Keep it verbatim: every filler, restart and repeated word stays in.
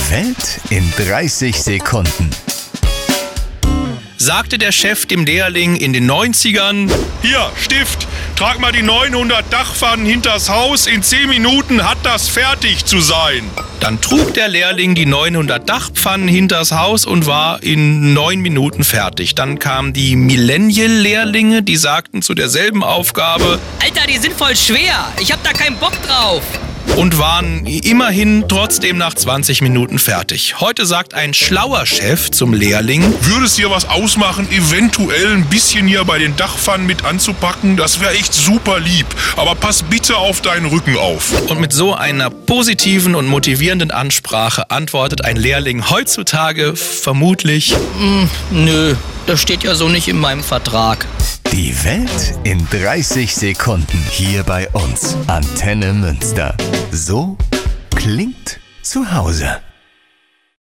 Die Welt in dreißig Sekunden. Sagte der Chef dem Lehrling in den neunzigern: Hier, Stift, trag mal die neunhundert Dachpfannen hinters Haus. In zehn Minuten hat das fertig zu sein. Dann trug der Lehrling die neunhundert Dachpfannen hinters Haus und war in neun Minuten fertig. Dann kamen die Millennial-Lehrlinge, die sagten zu derselben Aufgabe: Alter, die sind voll schwer. Ich hab da keinen Bock drauf. Und waren immerhin trotzdem nach zwanzig Minuten fertig. Heute sagt ein schlauer Chef zum Lehrling: Würde es dir was ausmachen, eventuell ein bisschen hier bei den Dachpfannen mit anzupacken? Das wäre echt super lieb. Aber pass bitte auf deinen Rücken auf. Und mit so einer positiven und motivierenden Ansprache antwortet ein Lehrling heutzutage vermutlich: Hm, nö, das steht ja so nicht in meinem Vertrag. Die Welt in dreißig Sekunden hier bei uns. Antenne Münster. So klingt zu Hause.